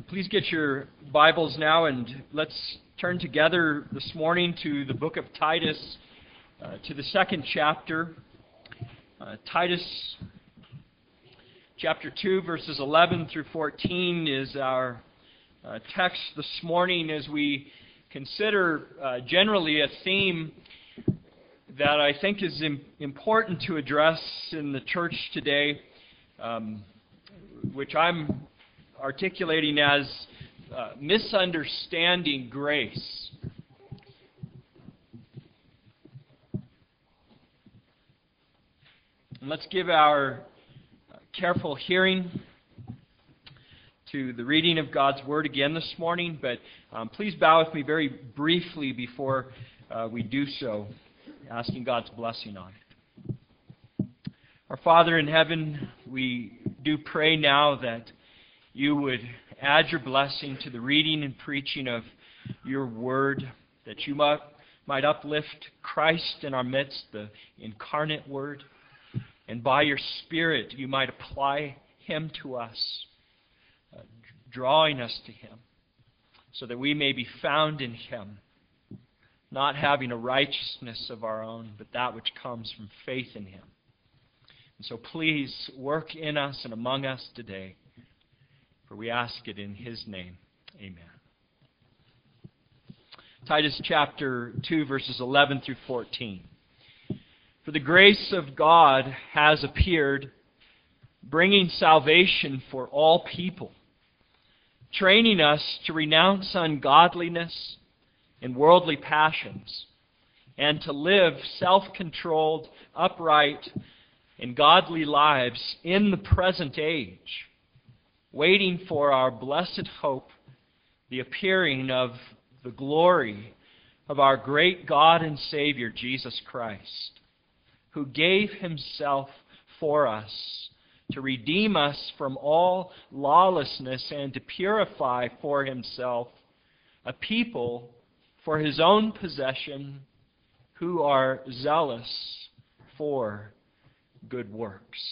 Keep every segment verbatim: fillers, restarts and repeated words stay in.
Please get your Bibles now and let's turn together this morning to the book of Titus, uh, to the second chapter. Uh, Titus chapter two, verses eleven through fourteen is our uh, text this morning as we consider uh, generally a theme that I think is im- important to address in the church today, um, which I'm articulating as uh, misunderstanding grace. And let's give our uh, careful hearing to the reading of God's Word again this morning, but um, please bow with me very briefly before uh, we do so, asking God's blessing on it. Our Father in heaven, we do pray now that you would add your blessing to the reading and preaching of your Word, that you might, might uplift Christ in our midst, the incarnate Word, and by your Spirit you might apply Him to us, uh, drawing us to Him, so that we may be found in Him, not having a righteousness of our own, but that which comes from faith in Him. And so please work in us and among us today, for we ask it in His name. Amen. Titus chapter two, verses eleven through fourteen. For the grace of God has appeared, bringing salvation for all people, training us to renounce ungodliness and worldly passions, and to live self-controlled, upright, and godly lives in the present age, waiting for our blessed hope, the appearing of the glory of our great God and Savior, Jesus Christ, who gave Himself for us to redeem us from all lawlessness and to purify for Himself a people for His own possession who are zealous for good works.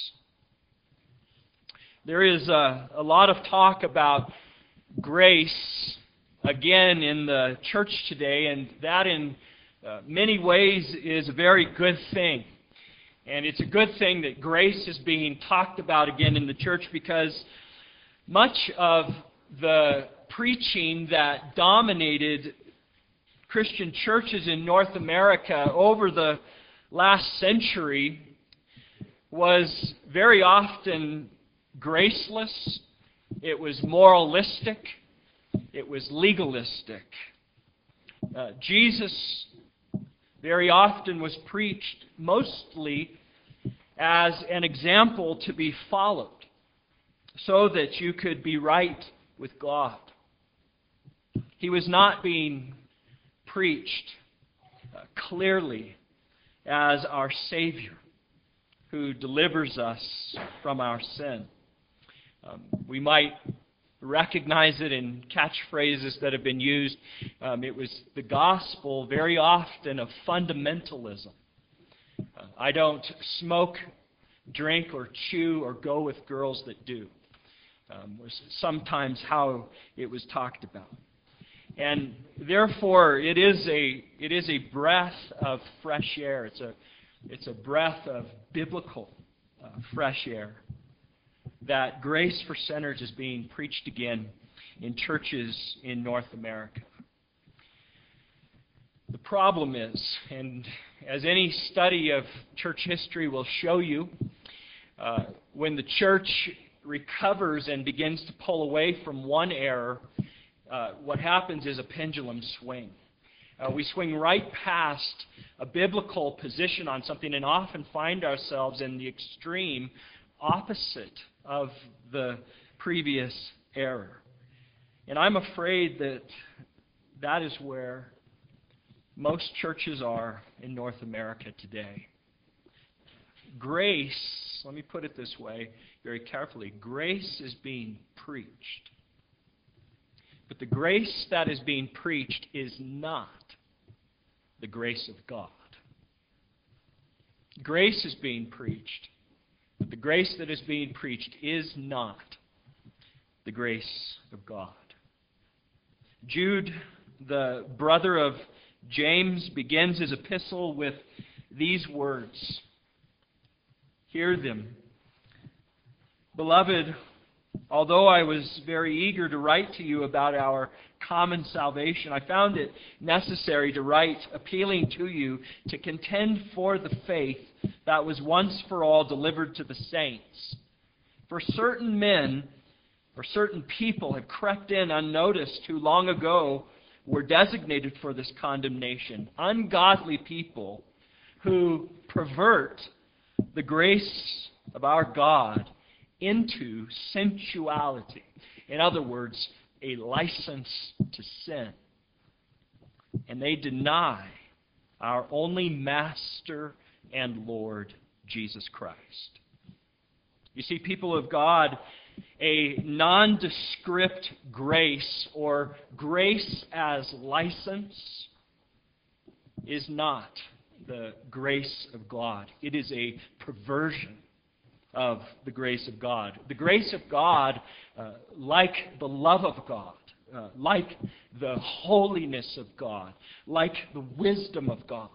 There is a, a lot of talk about grace, again, in the church today, and that in uh, many ways is a very good thing. And it's a good thing that grace is being talked about again in the church, because much of the preaching that dominated Christian churches in North America over the last century was very often graceless, it was moralistic, it was legalistic. Uh, Jesus very often was preached mostly as an example to be followed, so that you could be right with God. He was not being preached uh, clearly as our Savior, who delivers us from our sin. Um, we might recognize it in catchphrases that have been used. Um, it was the gospel very often of fundamentalism. Uh, I don't smoke, drink, or chew, or go with girls that do. Um, was sometimes how it was talked about. And therefore, it is a it is a breath of fresh air. It's a it's a breath of biblical uh, fresh air, that grace for sinners is being preached again in churches in North America. The problem is, and as any study of church history will show you, uh, when the church recovers and begins to pull away from one error, uh, what happens is a pendulum swing. Uh, we swing right past a biblical position on something and often find ourselves in the extreme opposite of the previous error. And I'm afraid that that is where most churches are in North America today. Grace, let me put it this way very carefully, grace is being preached. But the grace that is being preached is not the grace of God. Grace is being preached, but the grace that is being preached is not the grace of God. Jude, the brother of James, begins his epistle with these words. Hear them. Beloved, although I was very eager to write to you about our common salvation, I found it necessary to write appealing to you to contend for the faith that was once for all delivered to the saints. For certain men or certain people have crept in unnoticed who long ago were designated for this condemnation. Ungodly people who pervert the grace of our God into sensuality. In other words, a license to sin. And they deny our only Master and Lord, Jesus Christ. You see, people of God, a nondescript grace or grace as license is not the grace of God. It is a perversion of the grace of God. The grace of God, uh, like the love of God, uh, like the holiness of God, like the wisdom of God,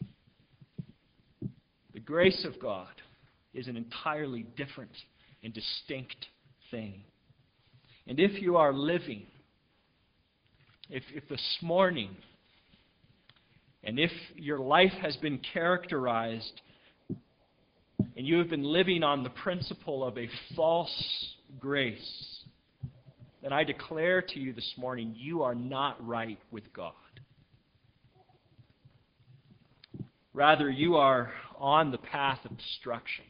the grace of God is an entirely different and distinct thing. And if you are living, if, if this morning, and if your life has been characterized and you have been living on the principle of a false grace, then I declare to you this morning, you are not right with God. Rather, you are on the path of destruction.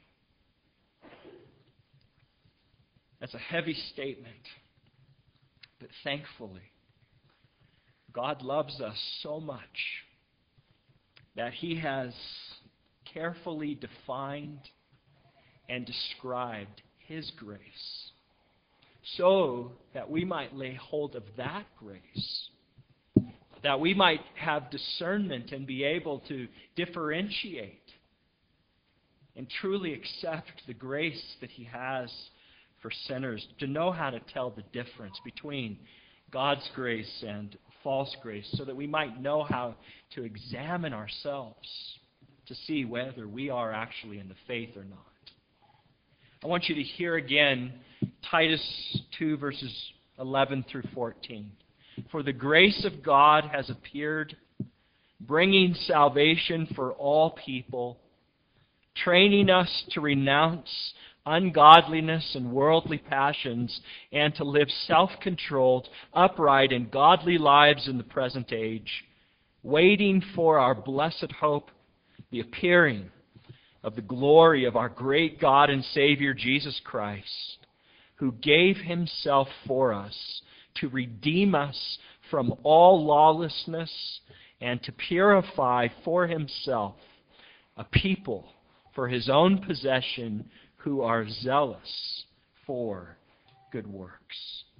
That's a heavy statement. But thankfully, God loves us so much that He has carefully defined and described His grace so that we might lay hold of that grace, that we might have discernment and be able to differentiate and truly accept the grace that He has for sinners, to know how to tell the difference between God's grace and false grace, so that we might know how to examine ourselves to see whether we are actually in the faith or not. I want you to hear again Titus two, verses eleven through fourteen. For the grace of God has appeared, bringing salvation for all people, training us to renounce ungodliness and worldly passions, and to live self-controlled, upright, and godly lives in the present age, waiting for our blessed hope, the appearing of the glory of our great God and Savior Jesus Christ, who gave Himself for us to redeem us from all lawlessness and to purify for Himself a people for His own possession who are zealous for good works.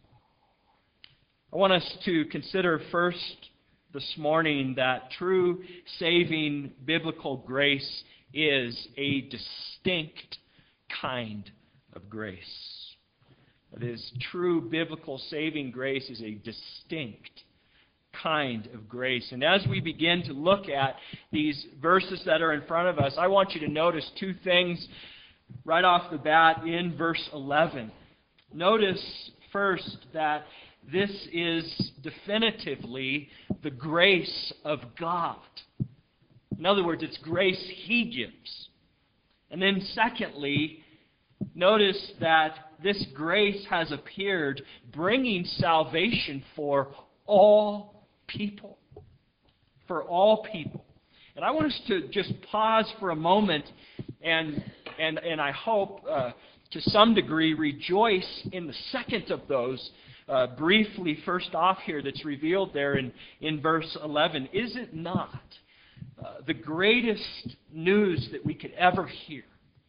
I want us to consider first this morning that true saving biblical grace is a distinct kind of grace. That is, true biblical saving grace is a distinct kind of grace. And as we begin to look at these verses that are in front of us, I want you to notice two things right off the bat in verse eleven. Notice first that this is definitively the grace of God. In other words, it's grace He gives. And then secondly, notice that this grace has appeared, bringing salvation for all people. For all people. And I want us to just pause for a moment and and, and I hope uh, to some degree rejoice in the second of those. Uh, briefly, first off here, that's revealed there in, in verse eleven. Is it not uh, the greatest news that we could ever hear?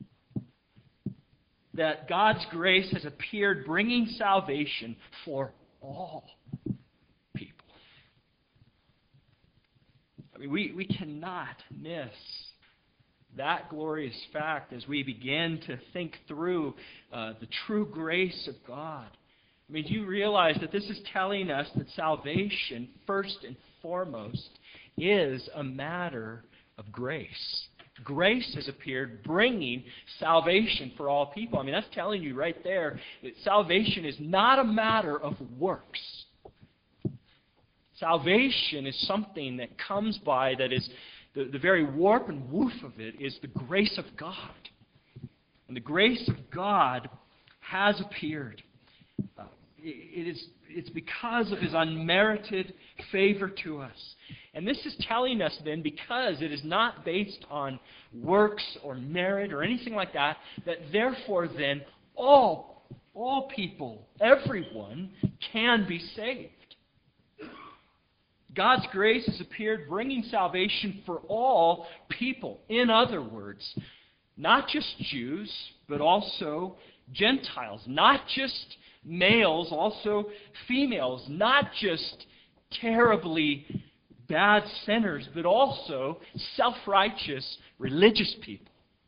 That God's grace has appeared, bringing salvation for all people. I mean, we, we cannot miss that glorious fact as we begin to think through uh, the true grace of God. I mean, do you realize that this is telling us that salvation, first and foremost, is a matter of grace? Grace has appeared, bringing salvation for all people. I mean, that's telling you right there that salvation is not a matter of works. Salvation is something that comes by, that is, the, the very warp and woof of it is the grace of God. And the grace of God has appeared. Uh, it, it is, it's because of His unmerited favor to us. And this is telling us then, because it is not based on works or merit or anything like that, that therefore then all, all people, everyone can be saved. God's grace has appeared, bringing salvation for all people. In other words, not just Jews, but also Gentiles. Not just males, also females. Not just terribly bad sinners, but also self-righteous religious people.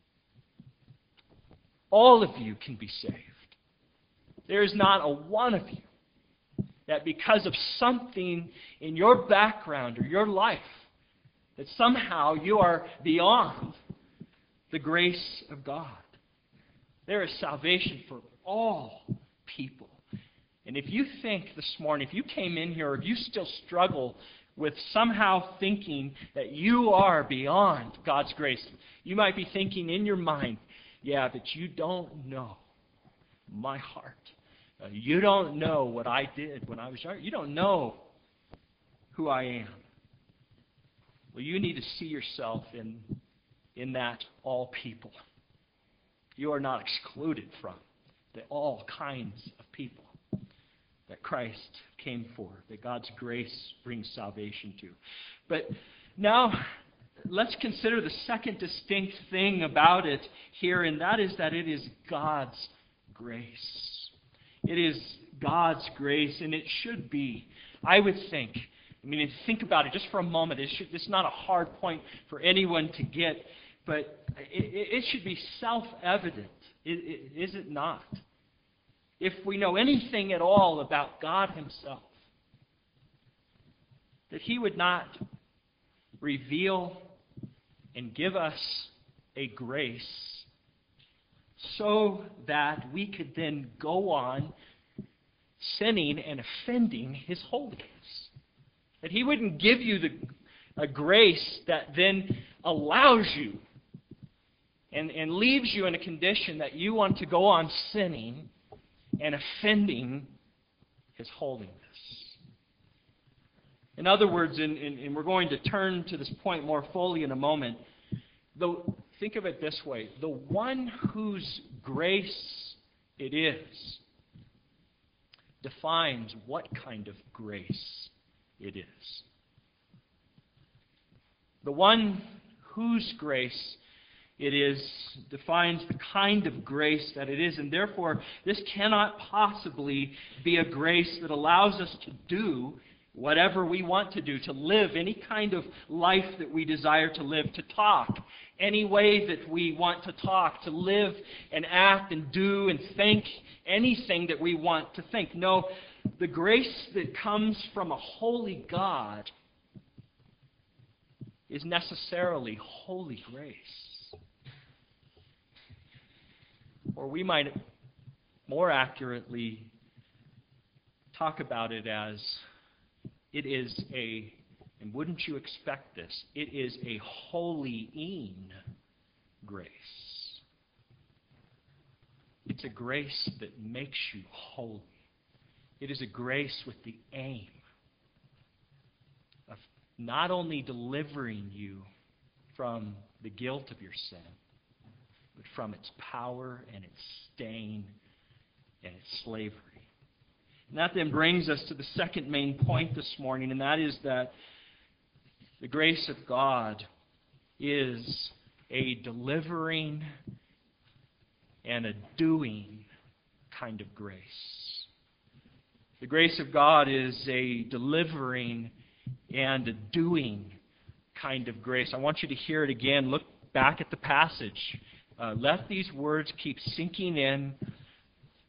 All of you can be saved. There is not a one of you that because of something in your background or your life, that somehow you are beyond the grace of God. There is salvation for all people. And if you think this morning, if you came in here, or if you still struggle with somehow thinking that you are beyond God's grace, you might be thinking in your mind, yeah, but you don't know my heart. Uh, you don't know what I did when I was young. You don't know who I am. Well, you need to see yourself in, in that all people. You are not excluded from the all kinds of people that Christ came for, that God's grace brings salvation to. But now, let's consider the second distinct thing about it here, and that is that it is God's grace. It is God's grace, and it should be, I would think, I mean, think about it just for a moment. It should, it's not a hard point for anyone to get, but it, it should be self-evident, it, it, is it not? If we know anything at all about God Himself, that He would not reveal and give us a grace so that we could then go on sinning and offending His holiness. That He wouldn't give you the, a grace that then allows you and, and leaves you in a condition that you want to go on sinning and offending His holiness. In other words, and, and, and we're going to turn to this point more fully in a moment, the, think of it this way. The one whose grace it is defines what kind of grace it is. The one whose grace it is defines the kind of grace that it is, and therefore this cannot possibly be a grace that allows us to do whatever we want to do, to live any kind of life that we desire to live, to talk any way that we want to talk, to live and act and do and think anything that we want to think. No, the grace that comes from a holy God is necessarily holy grace. Or we might more accurately talk about it as it is a, and wouldn't you expect this, it is a holy-ing grace. It's a grace that makes you holy. It is a grace with the aim of not only delivering you from the guilt of your sin, but from its power and its stain and its slavery. And that then brings us to the second main point this morning, and that is that the grace of God is a delivering and a doing kind of grace. The grace of God is a delivering and a doing kind of grace. I want you to hear it again. Look back at the passage. Uh, let these words keep sinking in.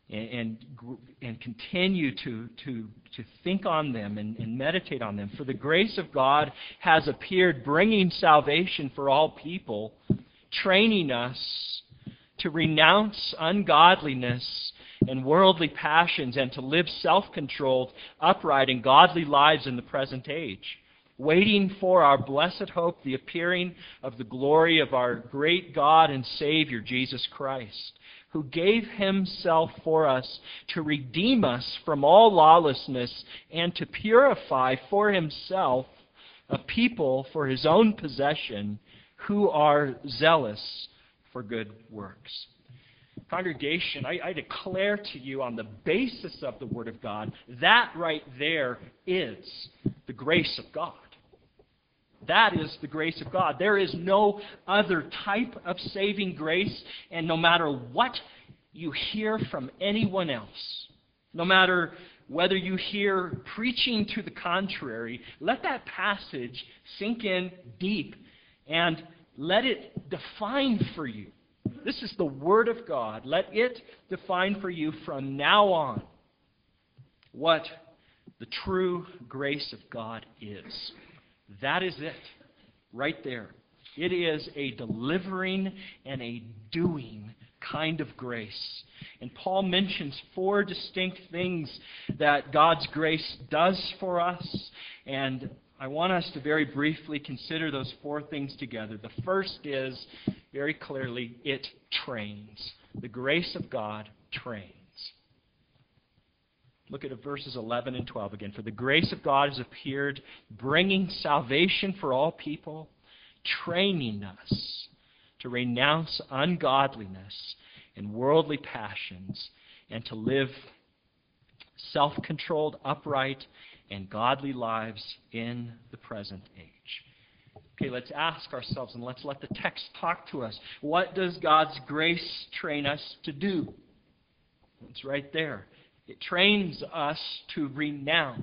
and and, and continue to, to, to think on them and, and meditate on them. For the grace of God has appeared, bringing salvation for all people, training us to renounce ungodliness and worldly passions and to live self-controlled, upright, and godly lives in the present age, waiting for our blessed hope, the appearing of the glory of our great God and Savior, Jesus Christ, who gave Himself for us to redeem us from all lawlessness and to purify for Himself a people for His own possession who are zealous for good works. Congregation, I, I declare to you on the basis of the Word of God, that right there is the grace of God. That is the grace of God. There is no other type of saving grace, and no matter what you hear from anyone else, no matter whether you hear preaching to the contrary, let that passage sink in deep and let it define for you. This is the Word of God. Let it define for you from now on what the true grace of God is. That is it, right there. It is a delivering and a doing kind of grace. And Paul mentions four distinct things that God's grace does for us, and I want us to very briefly consider those four things together. The first is, very clearly, it trains. The grace of God trains. Look at verses eleven and twelve again. For the grace of God has appeared, bringing salvation for all people, training us to renounce ungodliness and worldly passions, and to live self-controlled, upright, and godly lives in the present age. Okay, let's ask ourselves and let's let the text talk to us. What does God's grace train us to do? It's right there. It trains us to renounce.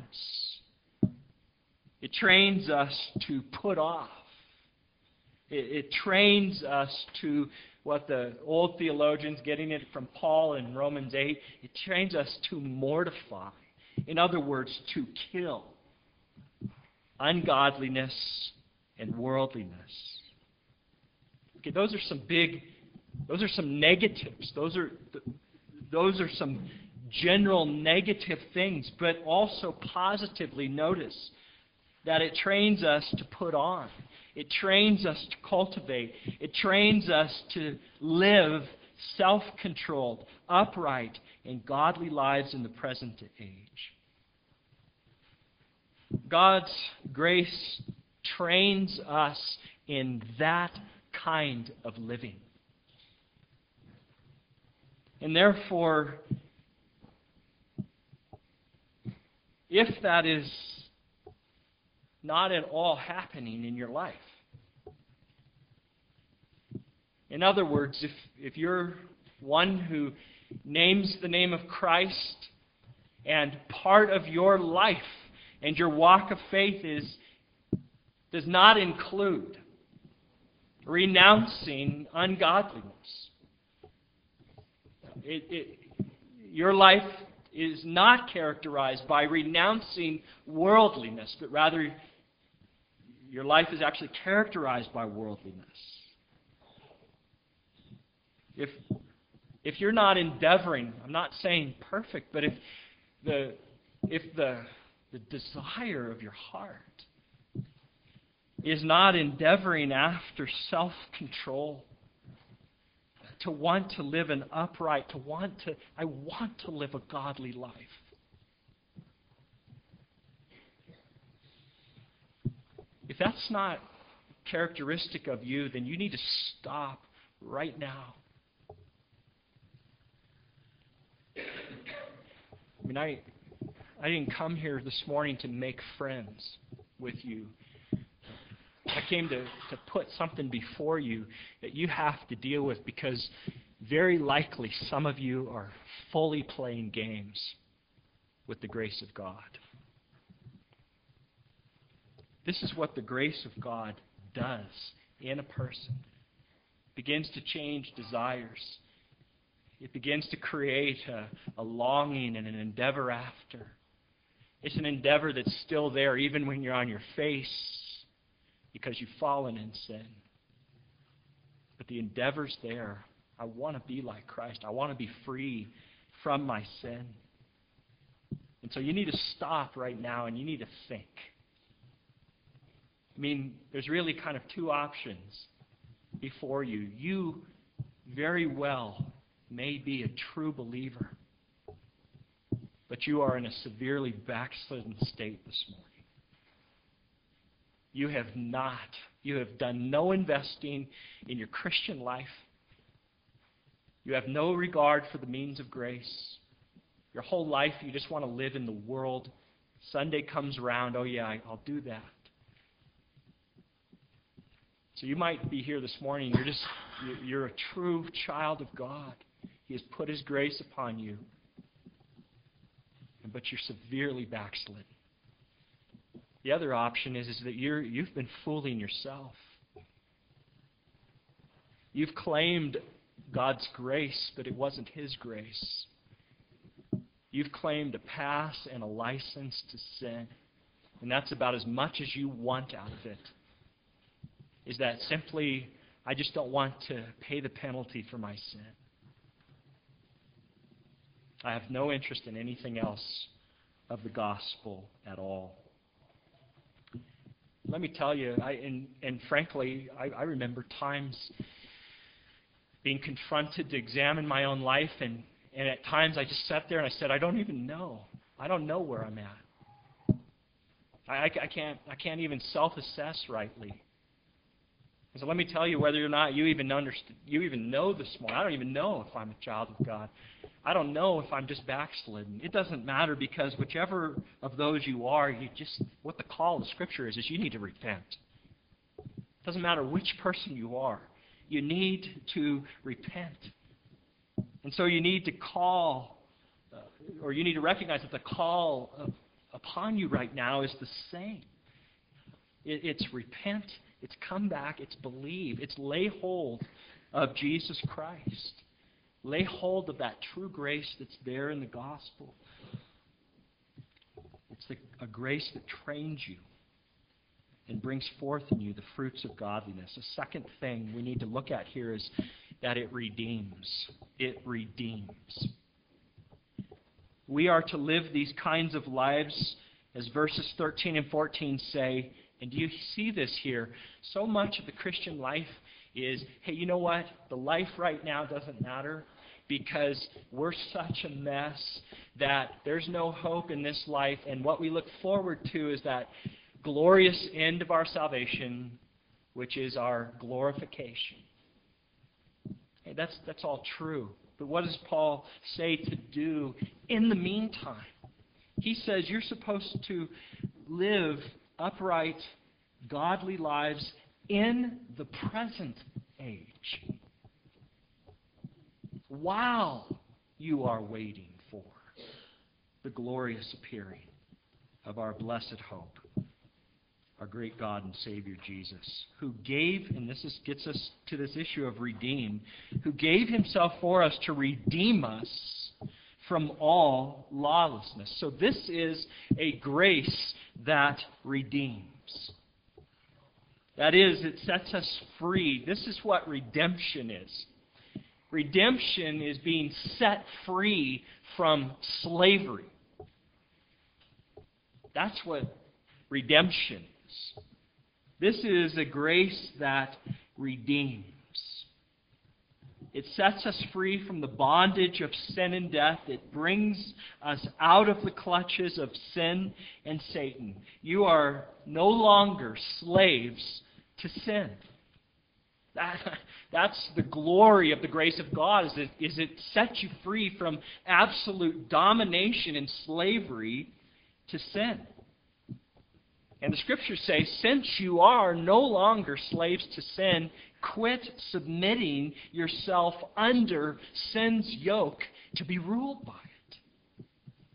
It trains us to put off. It, it trains us to what the old theologians, getting it from Paul in Romans eight, it trains us to mortify. In other words, to kill ungodliness and worldliness. Okay, those are some big, those are some negatives. Those are those are some general negative things, but also positively notice that it trains us to put on. It trains us to cultivate. It trains us to live self-controlled, upright, and godly lives in the present age. God's grace trains us in that kind of living. And therefore, if that is not at all happening in your life, in other words, if, if you're one who names the name of Christ and part of your life and your walk of faith is does not include renouncing ungodliness, it, it, your life is not characterized by renouncing worldliness, but rather your life is actually characterized by worldliness. If if you're not endeavoring, I'm not saying perfect, but if the if the the desire of your heart is not endeavoring after self-control, to want to live an upright, to want to, I want to live a godly life. If that's not characteristic of you, then you need to stop right now. I mean, I, I didn't come here this morning to make friends with you. I came to, to put something before you that you have to deal with, because very likely some of you are fully playing games with the grace of God. This is what the grace of God does in a person. It begins to change desires. It begins to create a, a longing and an endeavor after. It's an endeavor that's still there even when you're on your face because you've fallen in sin. But the endeavor's there. I want to be like Christ. I want to be free from my sin. And so you need to stop right now and you need to think. I mean, there's really kind of two options before you. You very well may be a true believer, but you are in a severely backslidden state this morning. You have not, you have done no investing in your Christian life. You have no regard for the means of grace. Your whole life you just want to live in the world. Sunday comes around, oh yeah, I'll do that. So you might be here this morning, you're just, you're a true child of God. He has put His grace upon you. But you're severely backslidden. The other option is, is that you're, you've been fooling yourself. You've claimed God's grace, but it wasn't His grace. You've claimed a pass and a license to sin. And that's about as much as you want out of it. Is that simply, I just don't want to pay the penalty for my sin. I have no interest in anything else of the gospel at all. Let me tell you, I, and, and frankly, I, I remember times being confronted to examine my own life, and, and at times I just sat there and I said, I don't even know. I don't know where I'm at. I, I, I can't I can't even self-assess rightly. And so let me tell you, whether or not you even understand, you even know this morning, I don't even know if I'm a child of God. I don't know if I'm just backslidden. It doesn't matter, because whichever of those you are, you just what the call of Scripture is, is you need to repent. It doesn't matter which person you are. You need to repent. And so you need to call, uh, or you need to recognize that the call of, upon you right now is the same. It, it's repent, it's come back, it's believe, it's lay hold of Jesus Christ. Lay hold of that true grace that's there in the gospel. It's the, a grace that trains you and brings forth in you the fruits of godliness. The second thing we need to look at here is that it redeems. It redeems. We are to live these kinds of lives, as verses thirteen and fourteen say. And do you see this here? So much of the Christian life is, hey, you know what? The life right now doesn't matter, because we're such a mess that there's no hope in this life. And what we look forward to is that glorious end of our salvation, which is our glorification. Hey, that's, that's all true. But what does Paul say to do in the meantime? He says you're supposed to live upright, godly lives in the present age, while you are waiting for the glorious appearing of our blessed hope, our great God and Savior Jesus, who gave, and this is, gets us to this issue of redeem, who gave Himself for us to redeem us from all lawlessness. So this is a grace that redeems. That is, it sets us free. This is what redemption is. Redemption is being set free from slavery. That's what redemption is. This is a grace that redeems. It sets us free from the bondage of sin and death. It brings us out of the clutches of sin and Satan. You are no longer slaves to sin. That, that's the glory of the grace of God, is it, is it sets you free from absolute domination and slavery to sin. And the Scriptures say, since you are no longer slaves to sin, quit submitting yourself under sin's yoke to be ruled by it.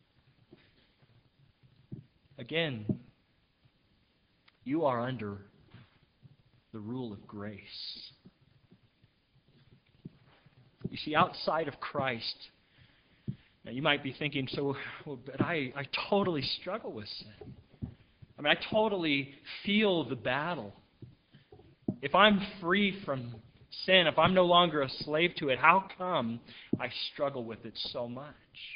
Again, you are under the rule of grace. You You see, outside of Christ, now you might be thinking, so, well, but I, I totally struggle with sin. I mean, I totally feel the battle. If I'm free from sin, if I'm no longer a slave to it, how come I struggle with it so much?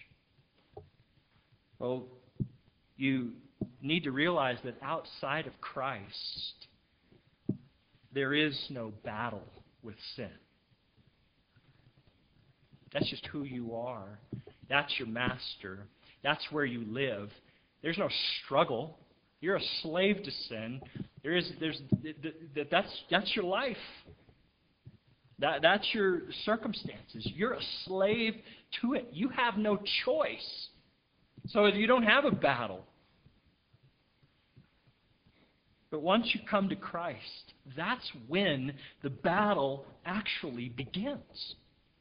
Well, you need to realize that outside of Christ, there is no battle with sin. That's just who you are. That's your master. That's where you live. There's no struggle. You're a slave to sin. There is, there's, that's, that's your life. That, that's your circumstances. You're a slave to it. You have no choice. So you don't have a battle. But once you come to Christ, that's when the battle actually begins.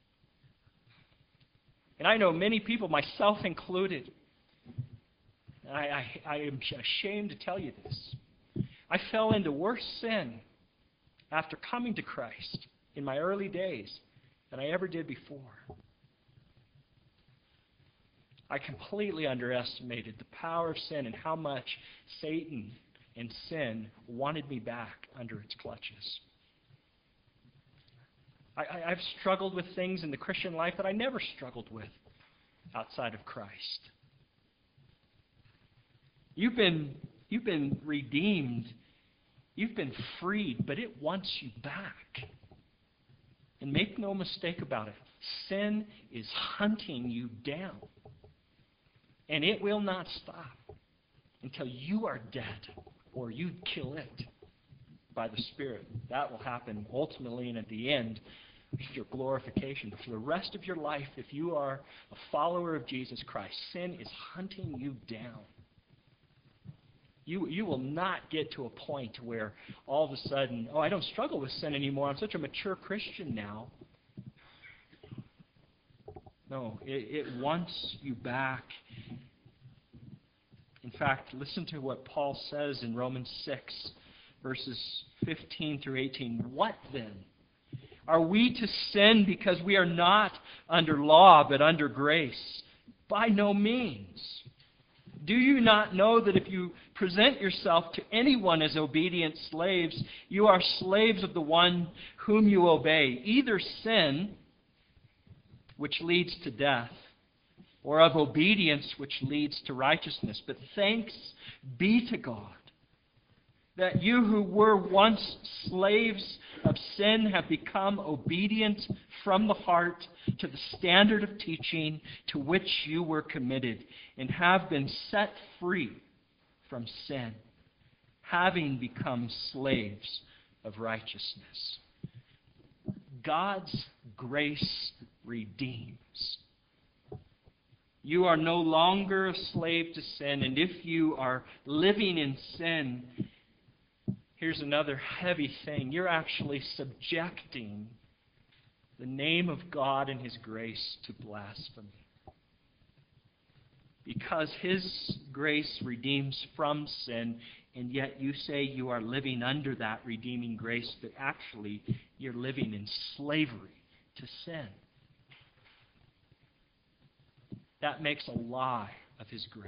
And I know many people, myself included, I, I, I am ashamed to tell you this. I fell into worse sin after coming to Christ in my early days than I ever did before. I completely underestimated the power of sin and how much Satan and sin wanted me back under its clutches. I, I, I've struggled with things in the Christian life that I never struggled with outside of Christ. You've been, you've been redeemed. You've been freed, but it wants you back. And make no mistake about it, sin is hunting you down. And it will not stop until you are dead or you kill it by the Spirit. That will happen ultimately and at the end of your glorification. But for the rest of your life, if you are a follower of Jesus Christ, sin is hunting you down. You, you will not get to a point where all of a sudden, oh, I don't struggle with sin anymore. I'm such a mature Christian now. No, it, it wants you back. In fact, listen to what Paul says in Romans six, verses fifteen through eighteen. What then? Are we to sin because we are not under law but under grace? By no means. Do you not know that if you present yourself to anyone as obedient slaves, you are slaves of the one whom you obey, either sin, which leads to death, or of obedience, which leads to righteousness? But thanks be to God that you who were once slaves of sin have become obedient from the heart to the standard of teaching to which you were committed, and have been set free from sin, having become slaves of righteousness. God's grace redeems. You are no longer a slave to sin, and if you are living in sin, here's another heavy thing. You're actually subjecting the name of God and His grace to blasphemy. Because His grace redeems from sin, and yet you say you are living under that redeeming grace, but actually you're living in slavery to sin. That makes a lie of His grace.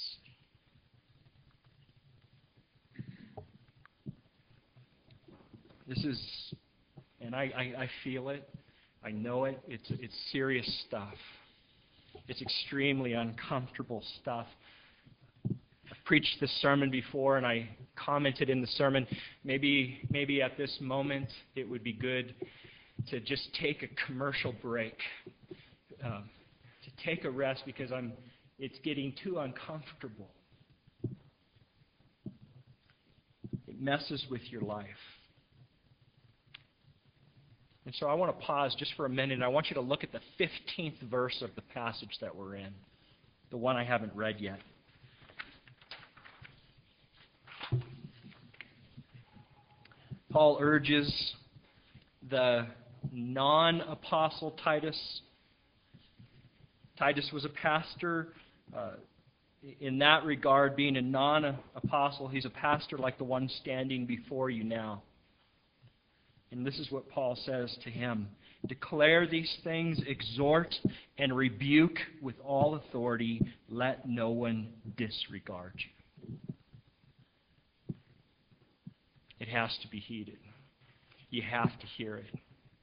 This is, and I, I, I feel it, I know it, it's, it's serious stuff. It's extremely uncomfortable stuff. I've preached this sermon before, and I commented in the sermon, maybe, maybe at this moment it would be good to just take a commercial break, um, to take a rest, because I'm, it's getting too uncomfortable. It messes with your life. And so I want to pause just for a minute, and I want you to look at the fifteenth verse of the passage that we're in, the one I haven't read yet. Paul urges the non-apostle Titus. Titus was a pastor. Uh, in that regard, being a non-apostle, he's a pastor like the one standing before you now. And this is what Paul says to him. Declare these things, exhort, and rebuke with all authority. Let no one disregard you. It has to be heeded. You have to hear it.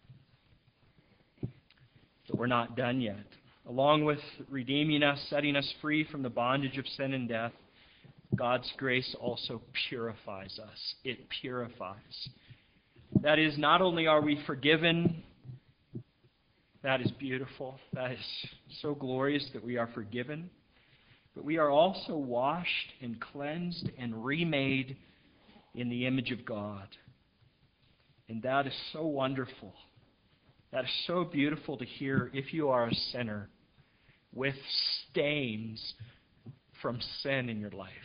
But we're not done yet. Along with redeeming us, setting us free from the bondage of sin and death, God's grace also purifies us. It purifies. That is, not only are we forgiven, that is beautiful, that is so glorious that we are forgiven, but we are also washed and cleansed and remade in the image of God. And that is so wonderful. That is so beautiful to hear if you are a sinner with stains from sin in your life.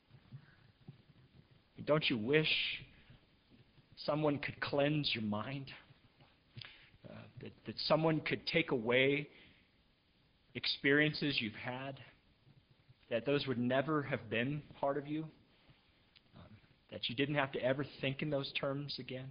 Don't you wish someone could cleanse your mind? Uh, that, that someone could take away experiences you've had? That those would never have been part of you? Um, that you didn't have to ever think in those terms again?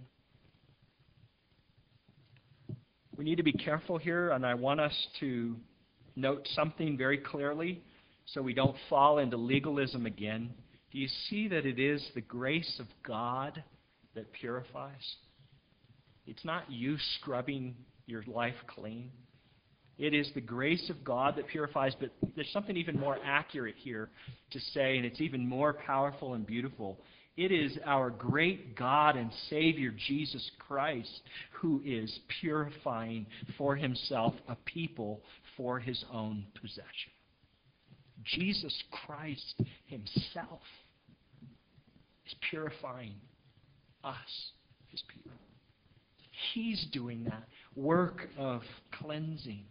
We need to be careful here, and I want us to note something very clearly so we don't fall into legalism again. Do you see that it is the grace of God that purifies? It's not you scrubbing your life clean. It is the grace of God that purifies, but there's something even more accurate here to say, and it's even more powerful and beautiful. It is our great God and Savior, Jesus Christ, who is purifying for himself a people for his own possession. Jesus Christ himself is purifying us, his people. He's doing that work of cleansing.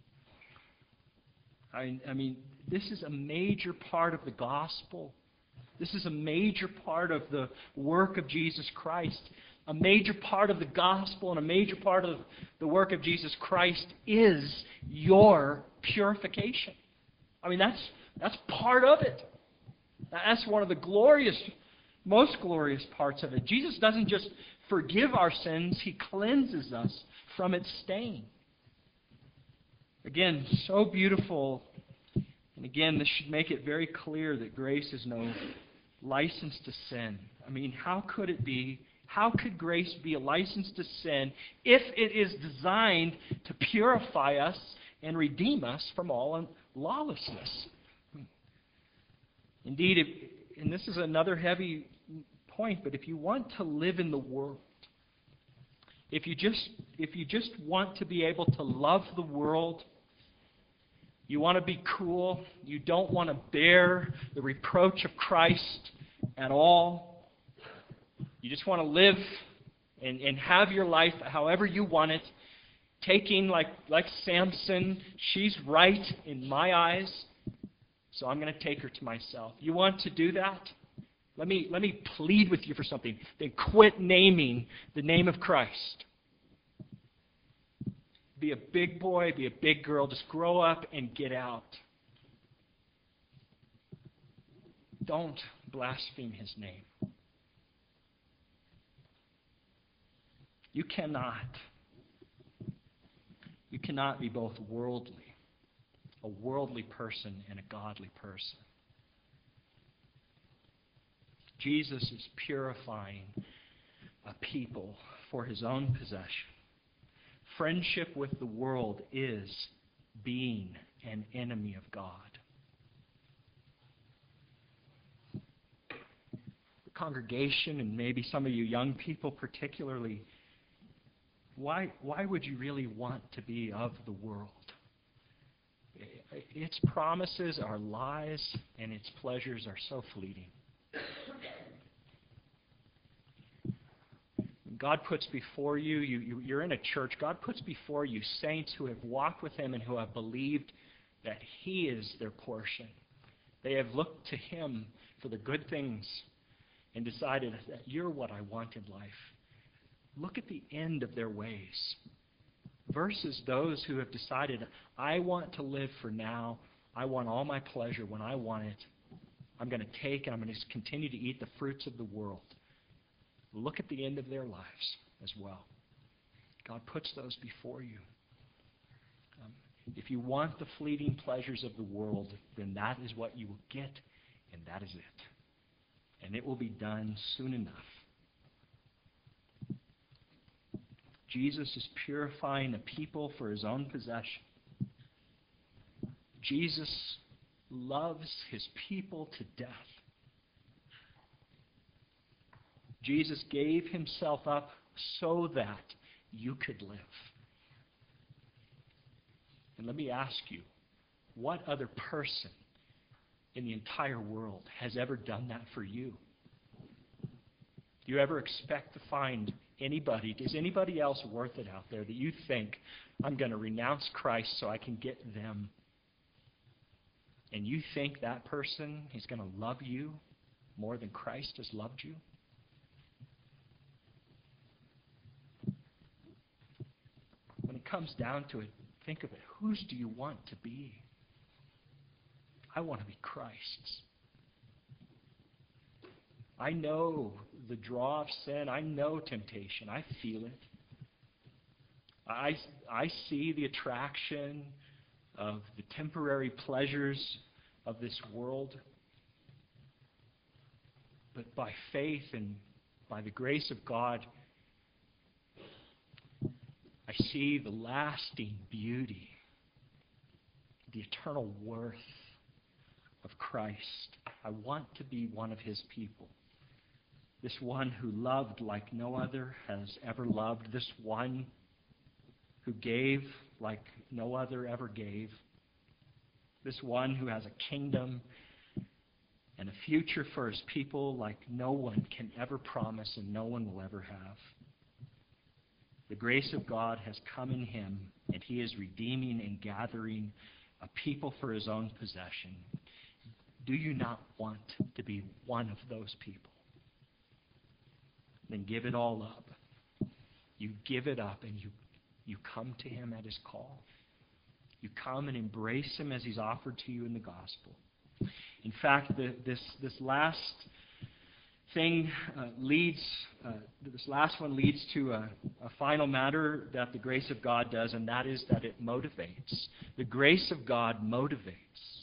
I, I mean, this is a major part of the gospel. This is a major part of the work of Jesus Christ. A major part of the gospel and a major part of the work of Jesus Christ is your purification. I mean, that's that's part of it. That's one of the glorious, most glorious parts of it. Jesus doesn't just forgive our sins, he cleanses us from its stain. Again, so beautiful. And again, this should make it very clear that grace is no license to sin. I mean, how could it be? How could grace be a license to sin if it is designed to purify us and redeem us from all lawlessness? Indeed, if, and this is another heavy point, but if you want to live in the world, if you just if you just want to be able to love the world, you want to be cool, you don't want to bear the reproach of Christ at all, you just want to live and, and have your life however you want it, taking like, like Samson, she's right in my eyes, so I'm going to take her to myself. You want to do that? Let me, let me plead with you for something. Then quit naming the name of Christ. Be a big boy, be a big girl. Just grow up and get out. Don't blaspheme his name. You cannot. You cannot be both worldly, a worldly person, and a godly person. Jesus is purifying a people for his own possession. Friendship with the world is being an enemy of God. The congregation, and maybe some of you young people particularly, why, why would you really want to be of the world? Its promises are lies, and its pleasures are so fleeting. God puts before you, you, you, you're in a church, God puts before you saints who have walked with him and who have believed that he is their portion. They have looked to him for the good things and decided that you're what I want in life. Look at the end of their ways versus those who have decided, I want to live for now. I want all my pleasure when I want it. I'm going to take and I'm going to continue to eat the fruits of the world. Look at the end of their lives as well. God puts those before you. If you want the fleeting pleasures of the world, then that is what you will get, and that is it. And it will be done soon enough. Jesus is purifying a people for his own possession. Jesus loves his people to death. Jesus gave himself up so that you could live. And let me ask you, what other person in the entire world has ever done that for you? Do you ever expect to find anybody, is anybody else worth it out there that you think, I'm going to renounce Christ so I can get them? And you think that person is going to love you more than Christ has loved you? When it comes down to it, think of it. Whose do you want to be? I want to be Christ's. I know the draw of sin. I know temptation. I feel it. I, I see the attraction of the temporary pleasures of this world. But by faith and by the grace of God, I see the lasting beauty, the eternal worth of Christ. I want to be one of his people. This one who loved like no other has ever loved. This one who gave like no other ever gave. This one who has a kingdom and a future for his people like no one can ever promise and no one will ever have. The grace of God has come in him, and he is redeeming and gathering a people for his own possession. Do you not want to be one of those people? Then give it all up. You give it up and you, you come to him at his call. You come and embrace him as he's offered to you in the gospel. In fact, the, this, this last thing uh, leads, uh, this last one leads to a, a final matter that the grace of God does, and that is that it motivates. The grace of God motivates.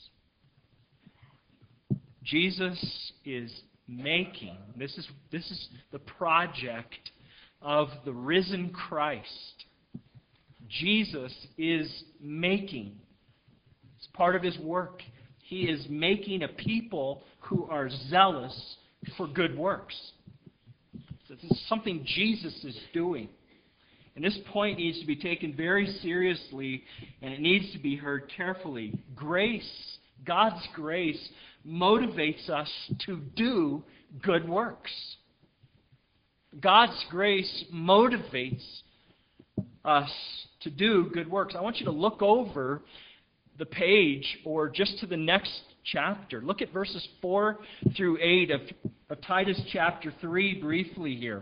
Jesus is making, this is, this is the project of the risen Christ. Jesus is making, it's part of his work. He is making a people who are zealous for good works. So this is something Jesus is doing. And this point needs to be taken very seriously, and it needs to be heard carefully. Grace, God's grace, motivates us to do good works. God's grace motivates us to do good works. I want you to look over the page or just to the next chapter. Look at verses four through eight of, of Titus chapter three briefly here.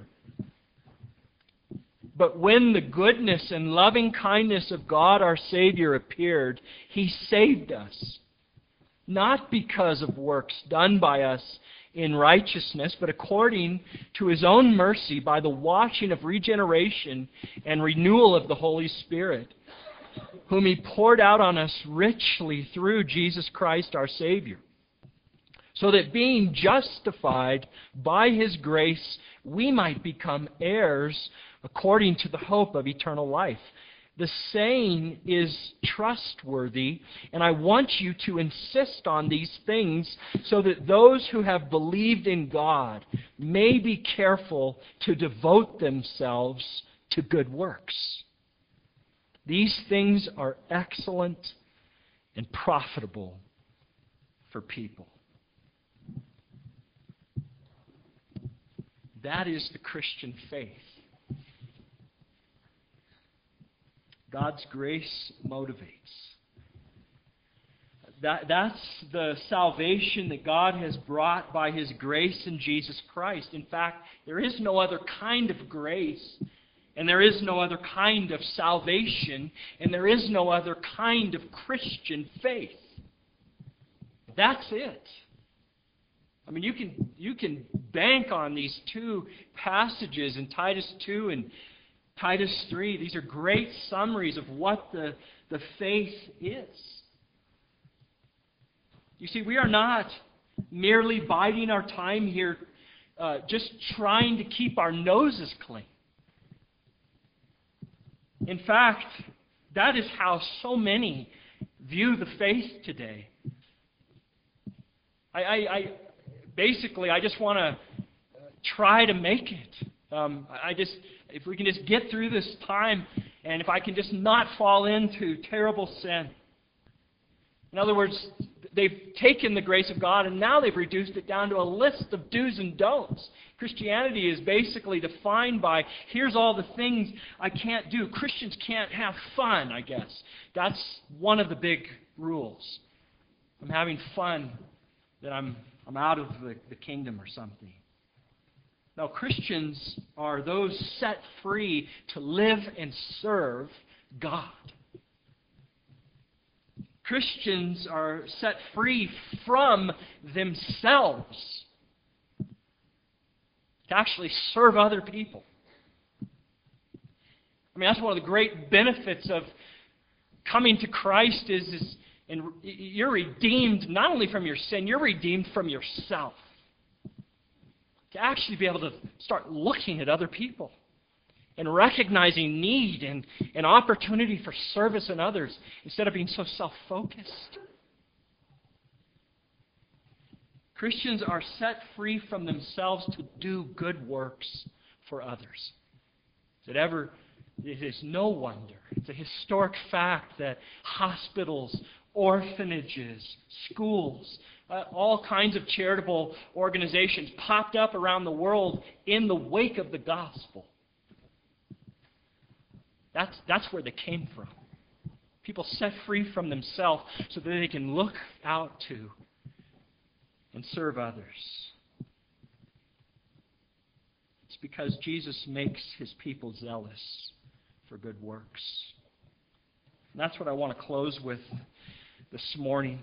But when the goodness and loving kindness of God our Savior appeared, he saved us, not because of works done by us in righteousness, but according to his own mercy by the washing of regeneration and renewal of the Holy Spirit, whom he poured out on us richly through Jesus Christ our Savior, so that being justified by his grace, we might become heirs according to the hope of eternal life. The saying is trustworthy, and I want you to insist on these things so that those who have believed in God may be careful to devote themselves to good works. These things are excellent and profitable for people. That is the Christian faith. God's grace motivates. That, that's the salvation that God has brought by his grace in Jesus Christ. In fact, there is no other kind of grace, and there is no other kind of salvation, and there is no other kind of Christian faith. That's it. I mean, you can you can bank on these two passages in Titus two and Titus three, these are great summaries of what the, the faith is. You see, we are not merely biding our time here, uh, just trying to keep our noses clean. In fact, that is how so many view the faith today. I, I, I basically, I just want to try to make it. Um, I just, if we can just get through this time, and if I can just not fall into terrible sin. In other words, they've taken the grace of God and now they've reduced it down to a list of do's and don'ts. Christianity is basically defined by, here's all the things I can't do. Christians can't have fun, I guess. That's one of the big rules. I'm having fun, then I'm, I'm out of the, the kingdom or something. Now, Christians are those set free to live and serve God. Christians are set free from themselves to actually serve other people. I mean, that's one of the great benefits of coming to Christ is, is and you're redeemed not only from your sin, you're redeemed from yourself. To actually be able to start looking at other people and recognizing need and, and opportunity for service in others instead of being so self-focused. Christians are set free from themselves to do good works for others. Is it ever, it is no wonder. It's a historic fact that hospitals, orphanages, schools, uh, all kinds of charitable organizations popped up around the world in the wake of the gospel. That's, that's where they came from. People set free from themselves so that they can look out to and serve others. It's because Jesus makes His people zealous for good works. And that's what I want to close with this morning.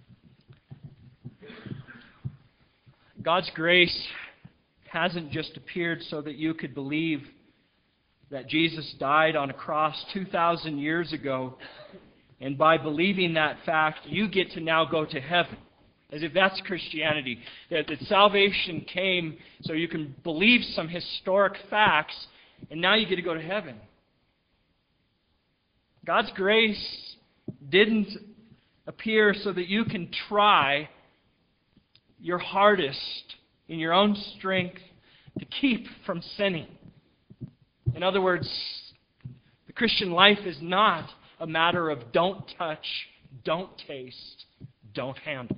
God's grace hasn't just appeared so that you could believe that Jesus died on a cross two thousand years ago, and by believing that fact, you get to now go to heaven. As if that's Christianity. That, that salvation came so you can believe some historic facts, and now you get to go to heaven. God's grace didn't appear so that you can try your hardest in your own strength to keep from sinning. In other words, the Christian life is not a matter of don't touch, don't taste, don't handle.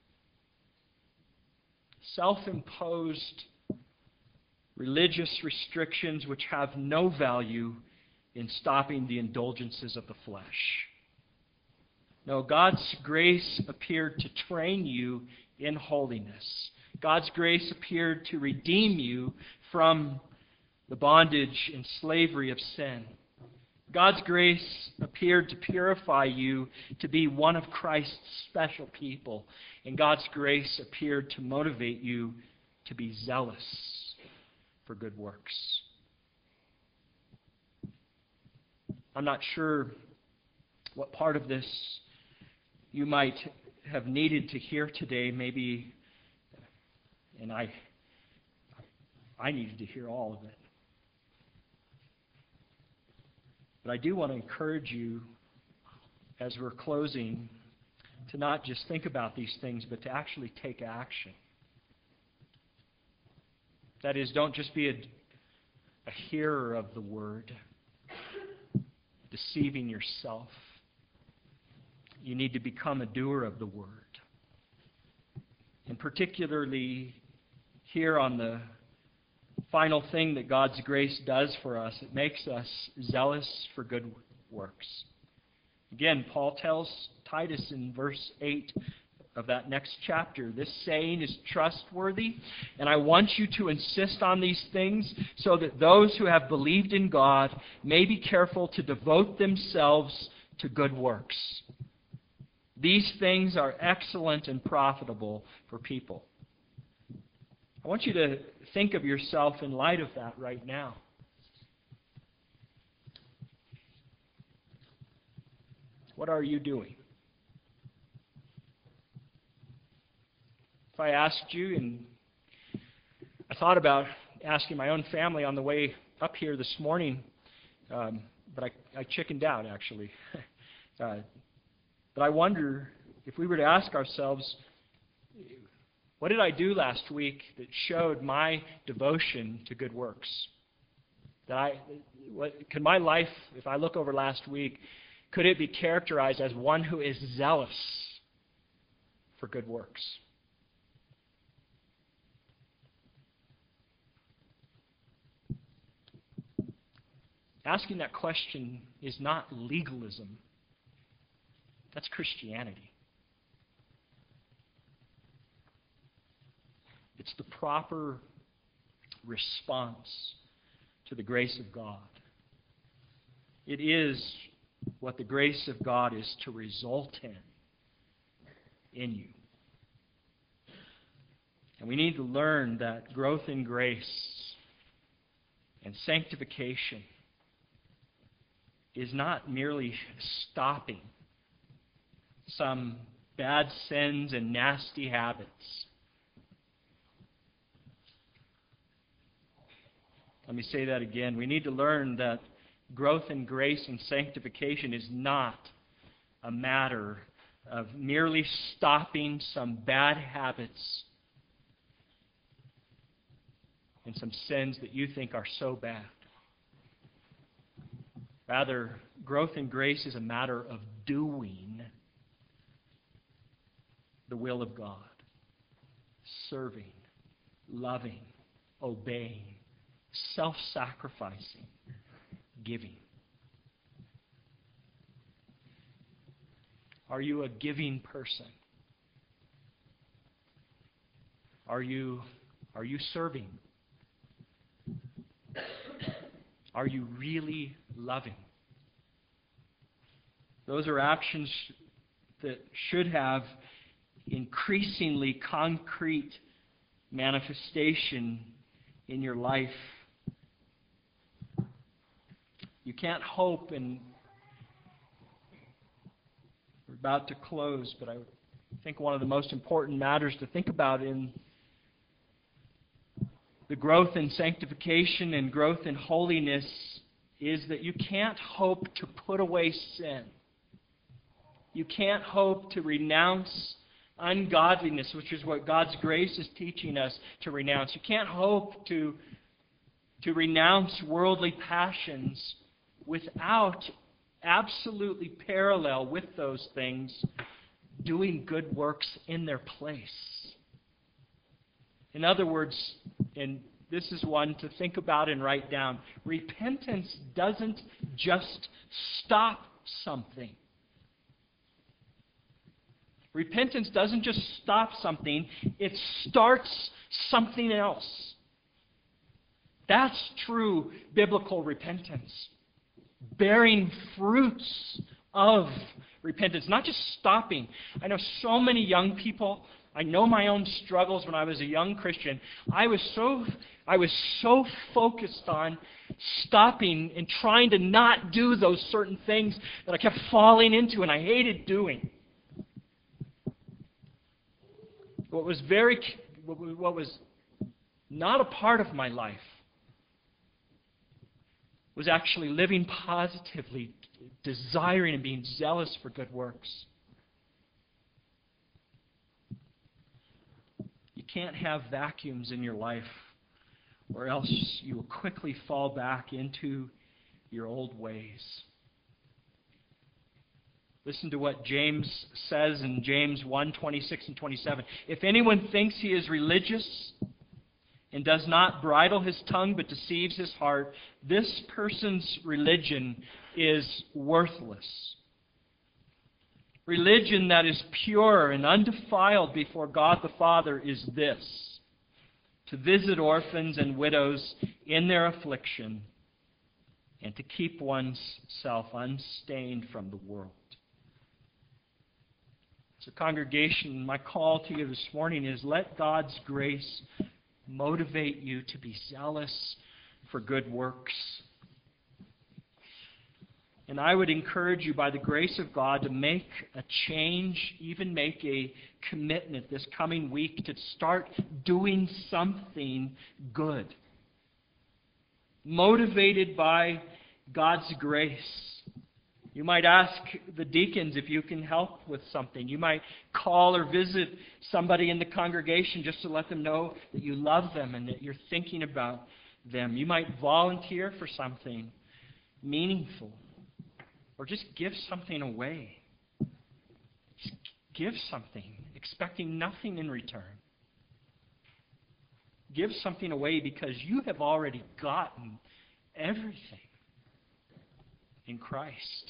Self-imposed religious restrictions which have no value in stopping the indulgences of the flesh. No, God's grace appeared to train you in holiness. God's grace appeared to redeem you from the bondage and slavery of sin. God's grace appeared to purify you to be one of Christ's special people. And God's grace appeared to motivate you to be zealous for good works. I'm not sure what part of this you might have needed to hear today. Maybe, and I, I needed to hear all of it. But I do want to encourage you, as we're closing, to not just think about these things, but to actually take action. That is, don't just be a, a hearer of the Word, deceiving yourself. You need to become a doer of the Word. And particularly here on the final thing that God's grace does for us, it makes us zealous for good works. Again, Paul tells Titus in verse eight of that next chapter, this saying is trustworthy, and I want you to insist on these things so that those who have believed in God may be careful to devote themselves to good works. These things are excellent and profitable for people. I want you to think of yourself in light of that right now. What are you doing? If I asked you, and I thought about asking my own family on the way up here this morning, um, but I, I chickened out, actually. uh, but I wonder if we were to ask ourselves, what did I do last week that showed my devotion to good works? That I, what, could my life, if I look over last week, could it be characterized as one who is zealous for good works? Asking that question is not legalism. That's Christianity. It's the proper response to the grace of God. It is what the grace of God is to result in, in you. And we need to learn that growth in grace and sanctification is not merely stopping some bad sins and nasty habits. Let me say that again. We need to learn that growth in grace and sanctification is not a matter of merely stopping some bad habits and some sins that you think are so bad. Rather, growth in grace is a matter of doing the will of God. Serving, loving, obeying, self-sacrificing, giving. Are you a giving person? Are you, are you serving? Are you really loving? Those are actions that should have increasingly concrete manifestation in your life. You can't hope, and we're about to close, but I think one of the most important matters to think about in the growth in sanctification and growth in holiness is that you can't hope to put away sin. You can't hope to renounce ungodliness, which is what God's grace is teaching us to renounce. You can't hope to, to renounce worldly passions without absolutely parallel with those things doing good works in their place. In other words, and this is one to think about and write down, repentance doesn't just stop something. Repentance doesn't just stop something, it starts something else. That's true biblical repentance. Bearing fruits of repentance, not just stopping. I know so many young people, I know my own struggles when I was a young Christian. I was so I was so focused on stopping and trying to not do those certain things that I kept falling into and I hated doing. What was very what was not a part of my life was actually living positively, desiring and being zealous for good works. You can't have vacuums in your life, or else you will quickly fall back into your old ways. Listen to what James says in James one, twenty-six and twenty-seven. If anyone thinks he is religious and does not bridle his tongue but deceives his heart, this person's religion is worthless. Religion that is pure and undefiled before God the Father is this: to visit orphans and widows in their affliction and to keep oneself unstained from the world. So, congregation, my call to you this morning is let God's grace motivate you to be zealous for good works. And I would encourage you, by the grace of God, to make a change, even make a commitment this coming week to start doing something good. Motivated by God's grace. You might ask the deacons if you can help with something. You might call or visit somebody in the congregation just to let them know that you love them and that you're thinking about them. You might volunteer for something meaningful. Or just give something away. Just give something, expecting nothing in return. Give something away because you have already gotten everything in Christ.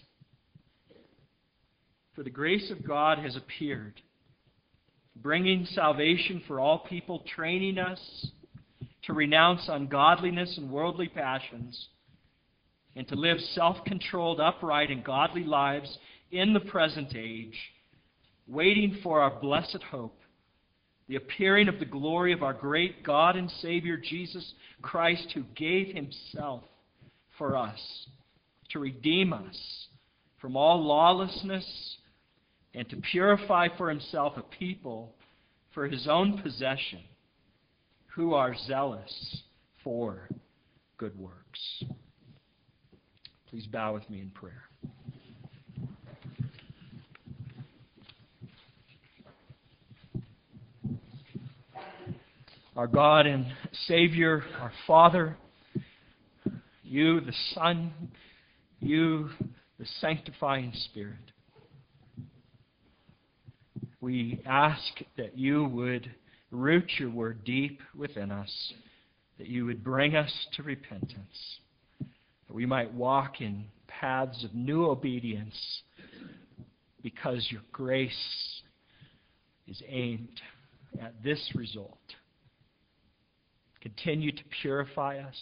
For the grace of God has appeared, bringing salvation for all people, training us to renounce ungodliness and worldly passions, and to live self-controlled, upright, and godly lives in the present age, waiting for our blessed hope, the appearing of the glory of our great God and Savior, Jesus Christ, who gave Himself for us to redeem us from all lawlessness and to purify for Himself a people for His own possession, who are zealous for good works. Please bow with me in prayer. Our God and Savior, our Father, You, the Son, You, the sanctifying Spirit, we ask that You would root Your Word deep within us, that You would bring us to repentance, that we might walk in paths of new obedience because Your grace is aimed at this result. Continue to purify us.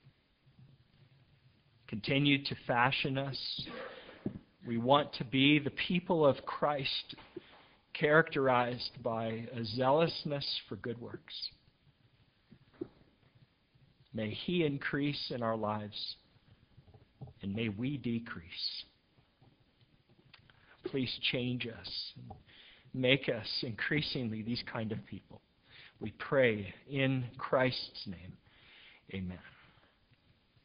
Continue to fashion us. We want to be the people of Christ, characterized by a zealousness for good works. May He increase in our lives, and may we decrease. Please change us. Make us increasingly these kind of people. We pray in Christ's name. Amen.